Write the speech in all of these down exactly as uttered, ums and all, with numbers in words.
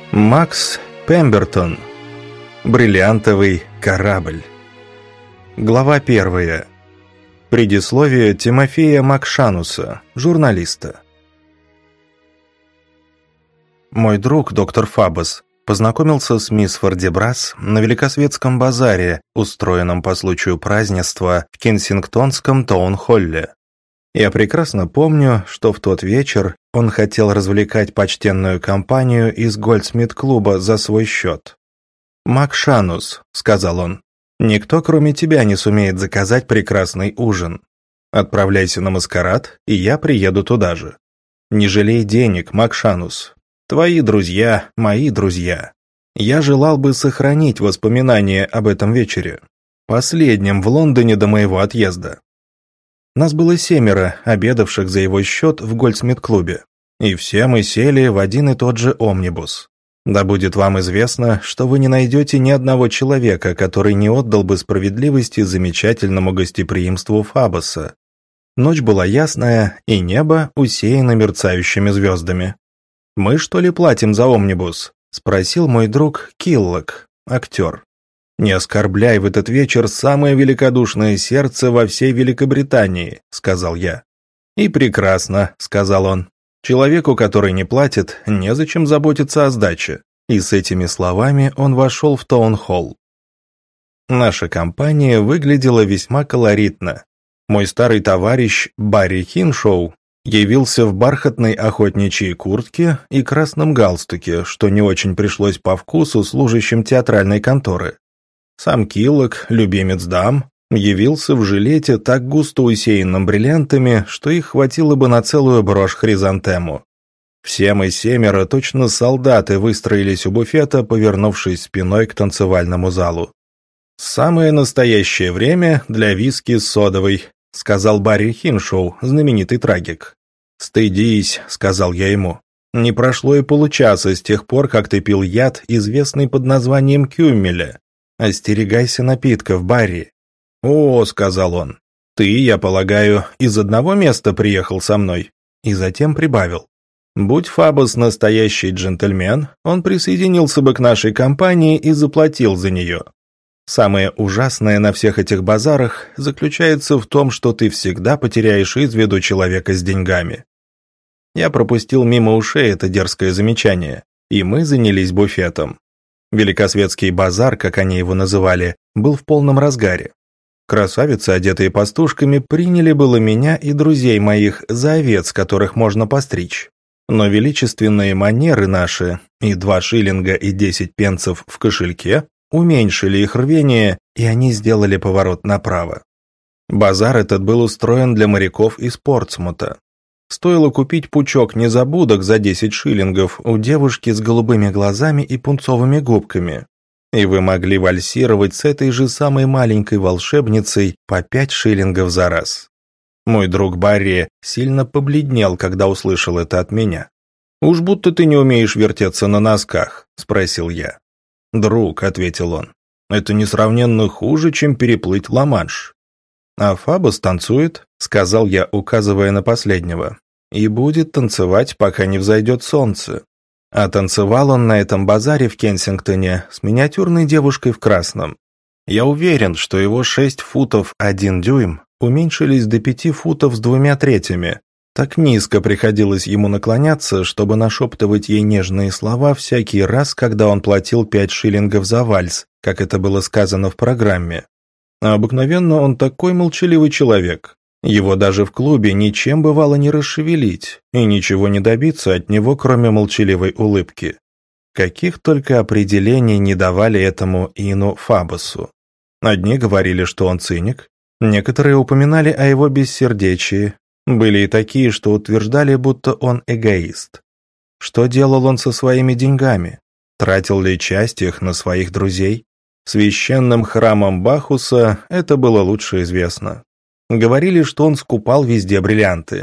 Макс Пембертон. Бриллиантовый корабль. Глава первая. Предисловие Тимофея Макшануса, журналиста. Мой друг, доктор Фабос, познакомился с мисс Фордибрас на Великосветском базаре, устроенном по случаю празднества в Кенсингтонском таун-холле. Я прекрасно помню, что в тот вечер он хотел развлекать почтенную компанию из Гольдсмит-клуба за свой счет. «Макшанус», — сказал он, — «никто, кроме тебя, не сумеет заказать прекрасный ужин. Отправляйся на маскарад, и я приеду туда же. Не жалей денег, Макшанус. Твои друзья, мои друзья. Я желал бы сохранить воспоминания об этом вечере, последнем в Лондоне до моего отъезда». Нас было семеро, обедавших за его счет в Гольдсмит-клубе, и все мы сели в один и тот же омнибус. Да будет вам известно, что вы не найдете ни одного человека, который не отдал бы справедливости замечательному гостеприимству Фабоса. Ночь была ясная, и небо усеяно мерцающими звездами. «Мы, что ли, платим за омнибус?» — спросил мой друг Киллок, актер. «Не оскорбляй в этот вечер самое великодушное сердце во всей Великобритании», — сказал я. «И прекрасно», — сказал он. «Человеку, который не платит, незачем заботиться о сдаче». И с этими словами он вошел в таун-холл. Наша компания выглядела весьма колоритно. Мой старый товарищ Барри Хиншоу явился в бархатной охотничьей куртке и красном галстуке, что не очень пришлось по вкусу служащим театральной конторы. Сам Киллок, любимец дам, явился в жилете, так густо усеянном бриллиантами, что их хватило бы на целую брошь-хризантему. Все мы семеро, точно солдаты, выстроились у буфета, повернувшись спиной к танцевальному залу. «Самое настоящее время для виски с содовой», — сказал Барри Хиншоу, знаменитый трагик. «Стыдись», — сказал я ему. «Не прошло и получаса с тех пор, как ты пил яд, известный под названием кюммеля. Остерегайся напитков, Барри». «О», — сказал он, — «ты, я полагаю, из одного места приехал со мной?» И затем прибавил. «Будь Фабос настоящий джентльмен, он присоединился бы к нашей компании и заплатил за нее. Самое ужасное на всех этих базарах заключается в том, что ты всегда потеряешь из виду человека с деньгами». Я пропустил мимо ушей это дерзкое замечание, и мы занялись буфетом. Великосветский базар, как они его называли, был в полном разгаре. Красавицы, одетые пастушками, приняли было меня и друзей моих за овец, которых можно постричь. Но величественные манеры наши и два шиллинга и десять пенсов в кошельке уменьшили их рвение, и они сделали поворот направо. Базар этот был устроен для моряков из Портсмута. Стоило купить пучок незабудок за десять шиллингов у девушки с голубыми глазами и пунцовыми губками, и вы могли вальсировать с этой же самой маленькой волшебницей по пять шиллингов за раз. Мой друг Барри сильно побледнел, когда услышал это от меня. «Уж будто ты не умеешь вертеться на носках», — спросил я. «Друг», — ответил он, — «это несравненно хуже, чем переплыть Ла-Манш». «А Фабос танцует», — сказал я, указывая на последнего, «и будет танцевать, пока не взойдет солнце». А танцевал он на этом базаре в Кенсингтоне с миниатюрной девушкой в красном. Я уверен, что его шесть футов один дюйм уменьшились до пяти футов с двумя третьими. Так низко приходилось ему наклоняться, чтобы нашептывать ей нежные слова всякий раз, когда он платил пять шиллингов за вальс, как это было сказано в программе. А обыкновенно он такой молчаливый человек. Его даже в клубе ничем бывало не расшевелить, и ничего не добиться от него, кроме молчаливой улыбки. Каких только определений не давали этому Ину Фабосу. Одни говорили, что он циник, некоторые упоминали о его бессердечии, были и такие, что утверждали, будто он эгоист. Что делал он со своими деньгами? Тратил ли часть их на своих друзей? Священным храмом Бахуса это было лучше известно. Говорили, что он скупал везде бриллианты.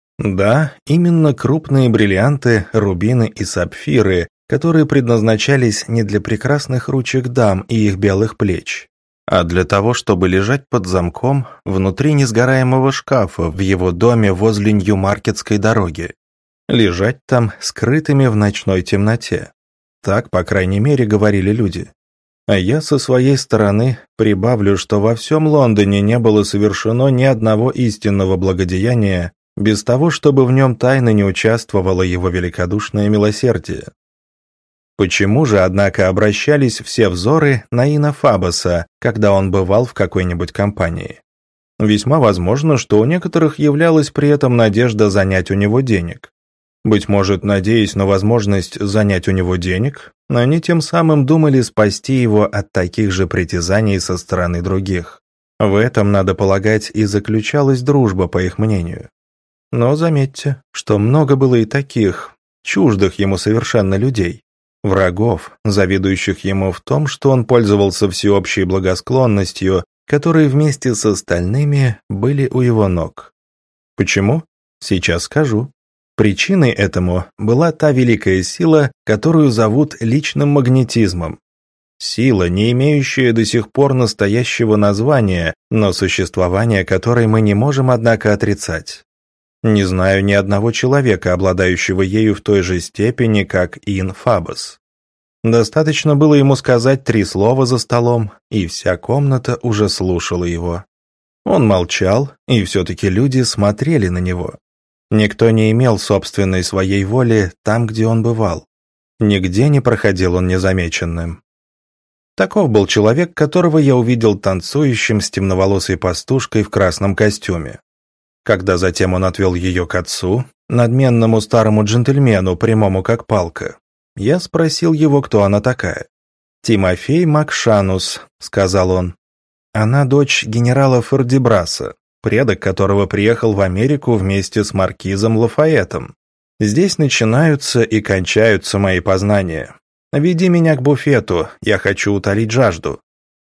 Да, именно крупные бриллианты, рубины и сапфиры, которые предназначались не для прекрасных ручек дам и их белых плеч, а для того, чтобы лежать под замком внутри несгораемого шкафа в его доме возле Нью-Маркетской дороги. Лежать там скрытыми в ночной темноте. Так, по крайней мере, говорили люди. А я со своей стороны прибавлю, что во всем Лондоне не было совершено ни одного истинного благодеяния без того, чтобы в нем тайно не участвовало его великодушное милосердие. Почему же, однако, обращались все взоры на Ина Фабоса, когда он бывал в какой-нибудь компании? Весьма возможно, что у некоторых являлась при этом надежда занять у него денег. Быть может, надеясь на возможность занять у него денег, они тем самым думали спасти его от таких же притязаний со стороны других. В этом, надо полагать, и заключалась дружба, по их мнению. Но заметьте, что много было и таких, чуждых ему совершенно людей, врагов, завидующих ему в том, что он пользовался всеобщей благосклонностью, которые вместе с остальными были у его ног. Почему? Сейчас скажу. Причиной этому была та великая сила, которую зовут личным магнетизмом. Сила, не имеющая до сих пор настоящего названия, но существование которой мы не можем, однако, отрицать. Не знаю ни одного человека, обладающего ею в той же степени, как Ин Фабос. Достаточно было ему сказать три слова за столом, и вся комната уже слушала его. Он молчал, и все-таки люди смотрели на него. Никто не имел собственной своей воли там, где он бывал. Нигде не проходил он незамеченным. Таков был человек, которого я увидел танцующим с темноволосой пастушкой в красном костюме. Когда затем он отвел ее к отцу, надменному старому джентльмену, прямому как палка, я спросил его, кто она такая. «Тимофей Макшанус», — сказал он. «Она дочь генерала Фордебраса, предок которого приехал в Америку вместе с маркизом Лафаэтом. Здесь начинаются и кончаются мои познания. Веди меня к буфету, я хочу утолить жажду».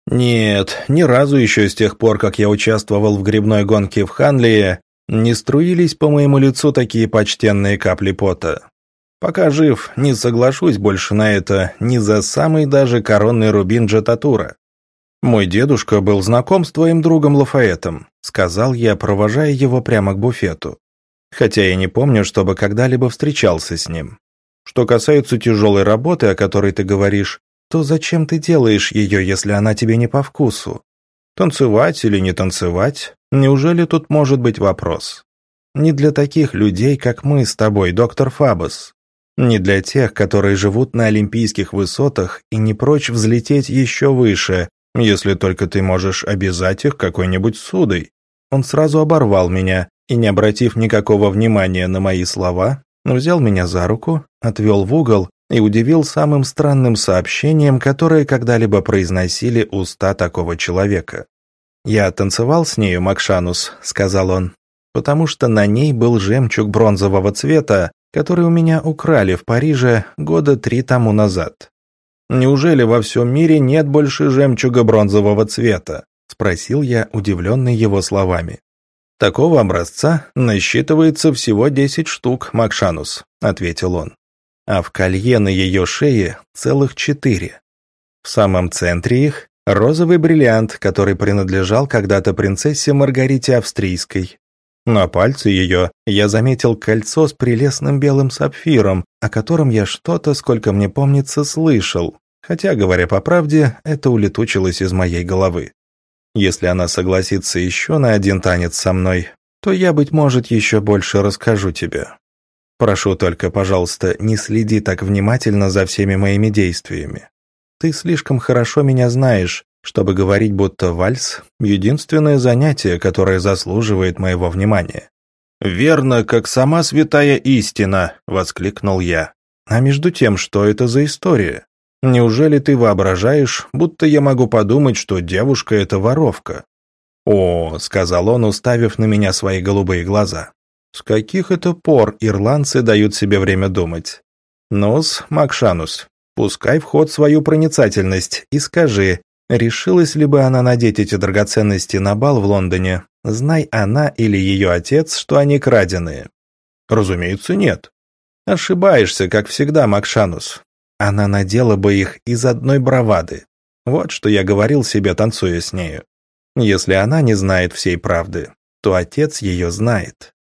Нет, ни разу еще с тех пор, как я участвовал в гребной гонке в Ханлии, не струились по моему лицу такие почтенные капли пота. Пока жив, не соглашусь больше на это ни за самый даже коронный рубин Джататура. «Мой дедушка был знаком с твоим другом Лафаэтом», — сказал я, провожая его прямо к буфету. «Хотя я не помню, чтобы когда-либо встречался с ним. Что касается тяжелой работы, о которой ты говоришь, то зачем ты делаешь ее, если она тебе не по вкусу? Танцевать или не танцевать? Неужели тут может быть вопрос? Не для таких людей, как мы с тобой, доктор Фабос. Не для тех, которые живут на олимпийских высотах и не прочь взлететь еще выше, если только ты можешь обязать их какой-нибудь ссудой». Он сразу оборвал меня и, не обратив никакого внимания на мои слова, взял меня за руку, отвел в угол и удивил самым странным сообщением, которое когда-либо произносили уста такого человека. «Я танцевал с нею, Макшанус», — сказал он, «потому что на ней был жемчуг бронзового цвета, который у меня украли в Париже года три тому назад». «Неужели во всем мире нет больше жемчуга бронзового цвета?» — спросил я, удивленный его словами. «Такого образца насчитывается всего десять штук, Макшанус», — ответил он. «А в колье на ее шее целых четыре. В самом центре их розовый бриллиант, который принадлежал когда-то принцессе Маргарите Австрийской. На пальце ее я заметил кольцо с прелестным белым сапфиром, о котором я что-то, сколько мне помнится, слышал, хотя, говоря по правде, это улетучилось из моей головы. Если она согласится еще на один танец со мной, то я, быть может, еще больше расскажу тебе. Прошу только, пожалуйста, не следи так внимательно за всеми моими действиями. Ты слишком хорошо меня знаешь, чтобы говорить, будто вальс — единственное занятие, которое заслуживает моего внимания». «Верно, как сама святая истина!» — воскликнул я. «А между тем, что это за история? Неужели ты воображаешь, будто я могу подумать, что девушка — это воровка?» «О», — сказал он, уставив на меня свои голубые глаза, «с каких это пор ирландцы дают себе время думать? Ну-с, Макшанус, пускай в ход свою проницательность и скажи, решилась ли бы она надеть эти драгоценности на бал в Лондоне, знай она или ее отец, что они краденые?» «Разумеется, нет». «Ошибаешься, как всегда, Макшанус. Она надела бы их из одной бравады. Вот что я говорил себе, танцуя с нею. Если она не знает всей правды, то отец ее знает.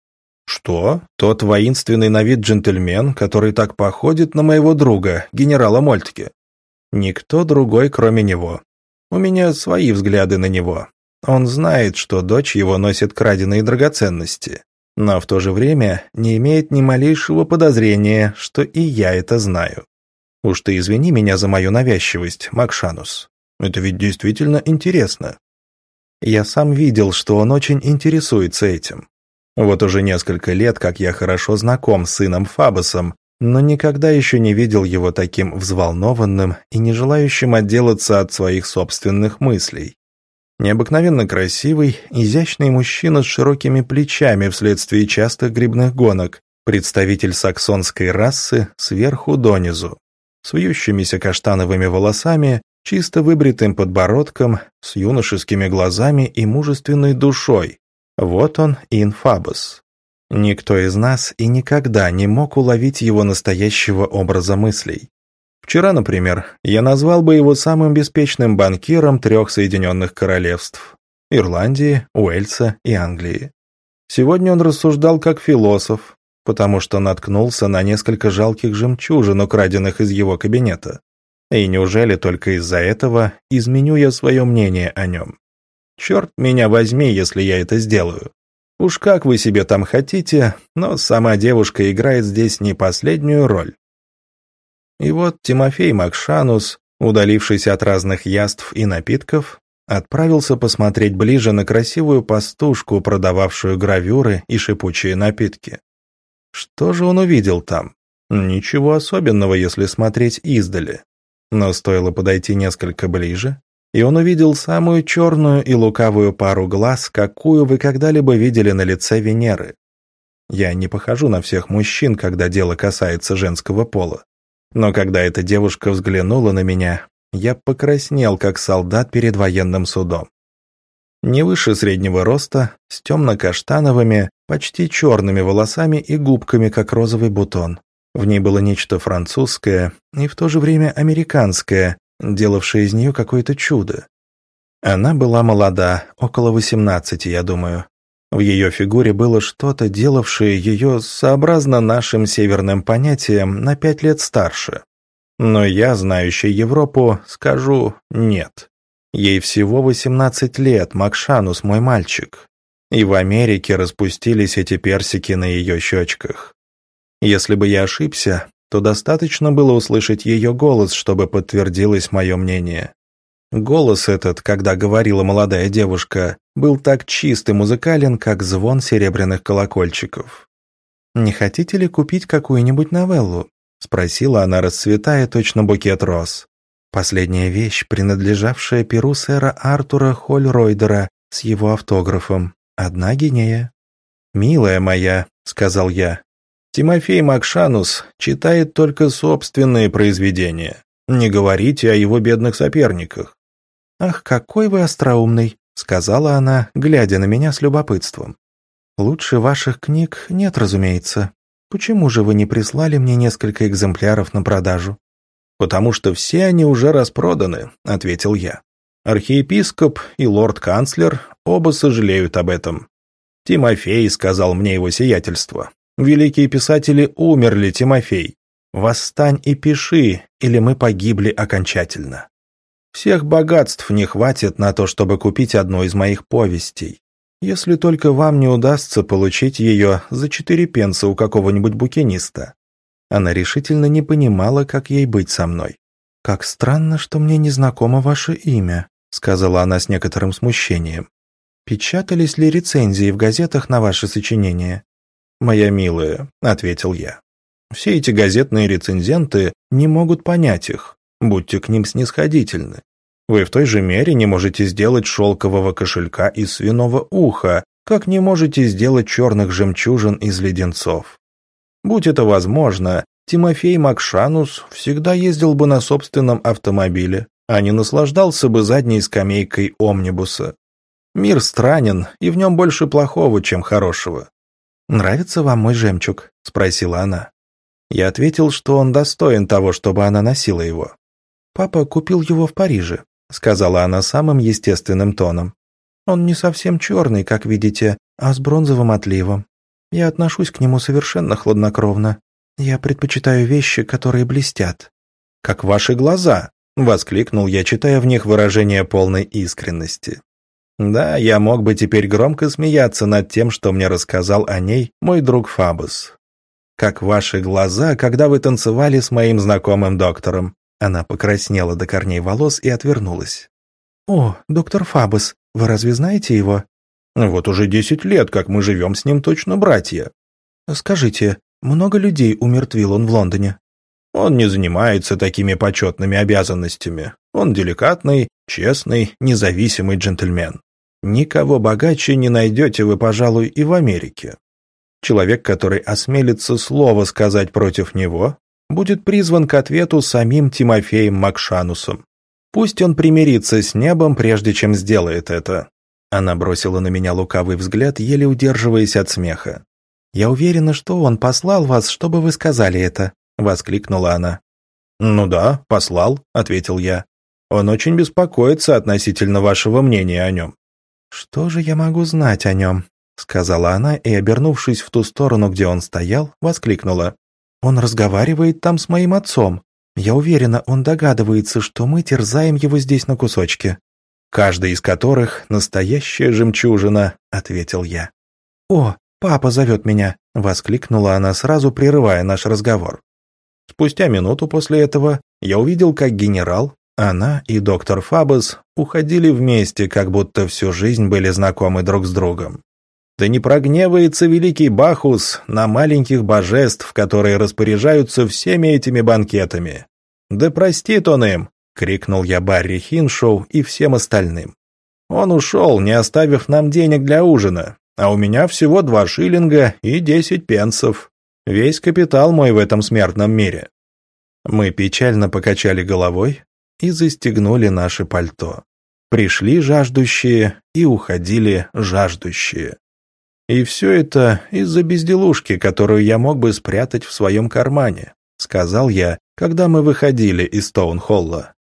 «Что? Тот воинственный на вид джентльмен, который так походит на моего друга, генерала Мольтке?» «Никто другой, кроме него. У меня свои взгляды на него. Он знает, что дочь его носит краденые драгоценности, но в то же время не имеет ни малейшего подозрения, что и я это знаю. Уж ты извини меня за мою навязчивость, Макшанус. Это ведь действительно интересно. Я сам видел, что он очень интересуется этим. Вот уже несколько лет, как я хорошо знаком с сыном Фабосом, но никогда еще не видел его таким взволнованным и не желающим отделаться от своих собственных мыслей. Необыкновенно красивый, изящный мужчина с широкими плечами вследствие частых грибных гонок, представитель саксонской расы сверху донизу, с вьющимися каштановыми волосами, чисто выбритым подбородком, с юношескими глазами и мужественной душой. Вот он, Ин Фабос. Никто из нас и никогда не мог уловить его настоящего образа мыслей. Вчера, например, я назвал бы его самым беспечным банкиром трех Соединенных Королевств – Ирландии, Уэльса и Англии. Сегодня он рассуждал как философ, потому что наткнулся на несколько жалких жемчужин, украденных из его кабинета. И неужели только из-за этого изменю я свое мнение о нем? Черт меня возьми, если я это сделаю. Уж как вы себе там хотите, но сама девушка играет здесь не последнюю роль. И вот Тимофей Макшанус, удалившись от разных яств и напитков, отправился посмотреть ближе на красивую пастушку, продававшую гравюры и шипучие напитки. Что же он увидел там? Ничего особенного, если смотреть издали. Но стоило подойти несколько ближе, и он увидел самую черную и лукавую пару глаз, какую вы когда-либо видели на лице Венеры. Я не похожу на всех мужчин, когда дело касается женского пола. Но когда эта девушка взглянула на меня, я покраснел, как солдат перед военным судом. Не выше среднего роста, с темно-каштановыми, почти черными волосами и губками, как розовый бутон. В ней было нечто французское и в то же время американское, делавшее из нее какое-то чудо. Она была молода, около восемнадцати, я думаю. В ее фигуре было что-то, делавшее ее, сообразно нашим северным понятиям, на пять лет старше. Но я, знающий Европу, скажу «нет». Ей всего восемнадцать лет, Макшанус, мой мальчик. И в Америке распустились эти персики на ее щечках. Если бы я ошибся, то достаточно было услышать ее голос, чтобы подтвердилось мое мнение. Голос этот, когда говорила молодая девушка, был так чист и музыкален, как звон серебряных колокольчиков. «Не хотите ли купить какую-нибудь новеллу?» — спросила она, расцветая точно букет роз. Последняя вещь, принадлежавшая перу сэра Артура Хольройдера с его автографом. Одна гинея. «Милая моя», — сказал я, — «Тимофей Макшанус читает только собственные произведения. Не говорите о его бедных соперниках». «Ах, какой вы остроумный», — сказала она, глядя на меня с любопытством. «Лучше ваших книг нет, разумеется. Почему же вы не прислали мне несколько экземпляров на продажу?» «Потому что все они уже распроданы», — ответил я. «Архиепископ и лорд-канцлер оба сожалеют об этом. Тимофей, — сказал мне его сиятельство, — великие писатели умерли, Тимофей. Восстань и пиши, или мы погибли окончательно. Всех богатств не хватит на то, чтобы купить одну из моих повестей. Если только вам не удастся получить ее за четыре пенса у какого-нибудь букиниста». Она решительно не понимала, как ей быть со мной. «Как странно, что мне не знакомо ваше имя», — сказала она с некоторым смущением. «Печатались ли рецензии в газетах на ваши сочинения?» «Моя милая», — ответил я, — «все эти газетные рецензенты не могут понять их. Будьте к ним снисходительны. Вы в той же мере не можете сделать шелкового кошелька из свиного уха, как не можете сделать черных жемчужин из леденцов. Будь это возможно, Тимофей Макшанус всегда ездил бы на собственном автомобиле, а не наслаждался бы задней скамейкой омнибуса. Мир странен, и в нем больше плохого, чем хорошего». «Нравится вам мой жемчуг?» — спросила она. Я ответил, что он достоин того, чтобы она носила его. «Папа купил его в Париже», — сказала она самым естественным тоном. «Он не совсем черный, как видите, а с бронзовым отливом. Я отношусь к нему совершенно хладнокровно. Я предпочитаю вещи, которые блестят». «Как ваши глаза!» — воскликнул я, читая в них выражение полной искренности. Да, я мог бы теперь громко смеяться над тем, что мне рассказал о ней мой друг Фабус. «Как ваши глаза, когда вы танцевали с моим знакомым доктором». Она покраснела до корней волос и отвернулась. «О, доктор Фабус, вы разве знаете его?» «Вот уже десять лет, как мы живем с ним точно братья». «Скажите, много людей умертвил он в Лондоне?» «Он не занимается такими почетными обязанностями. Он деликатный, честный, независимый джентльмен. Никого богаче не найдете вы, пожалуй, и в Америке. Человек, который осмелится слово сказать против него, будет призван к ответу самим Тимофеем Макшанусом. Пусть он примирится с небом, прежде чем сделает это». Она бросила на меня лукавый взгляд, еле удерживаясь от смеха. «Я уверена, что он послал вас, чтобы вы сказали это», — воскликнула она. «Ну да, послал», — ответил я. «Он очень беспокоится относительно вашего мнения о нем». «Что же я могу знать о нем?» — сказала она и, обернувшись в ту сторону, где он стоял, воскликнула. «Он разговаривает там с моим отцом. Я уверена, он догадывается, что мы терзаем его здесь на кусочки». «Каждый из которых настоящая жемчужина», — ответил я. «О, папа зовет меня», — воскликнула она, сразу прерывая наш разговор. Спустя минуту после этого я увидел, как генерал, она и доктор Фабус уходили вместе, как будто всю жизнь были знакомы друг с другом. Да не прогневается великий Бахус на маленьких божеств, которые распоряжаются всеми этими банкетами. Да простит он им, — крикнул я Барри Хиншоу и всем остальным. Он ушел, не оставив нам денег для ужина, а у меня всего два шиллинга и десять пенсов. Весь капитал мой в этом смертном мире. Мы печально покачали головой и застегнули наше пальто. Пришли жаждущие и уходили жаждущие. И все это из-за безделушки, которую я мог бы спрятать в своем кармане, сказал я, когда мы выходили из Таунхолла.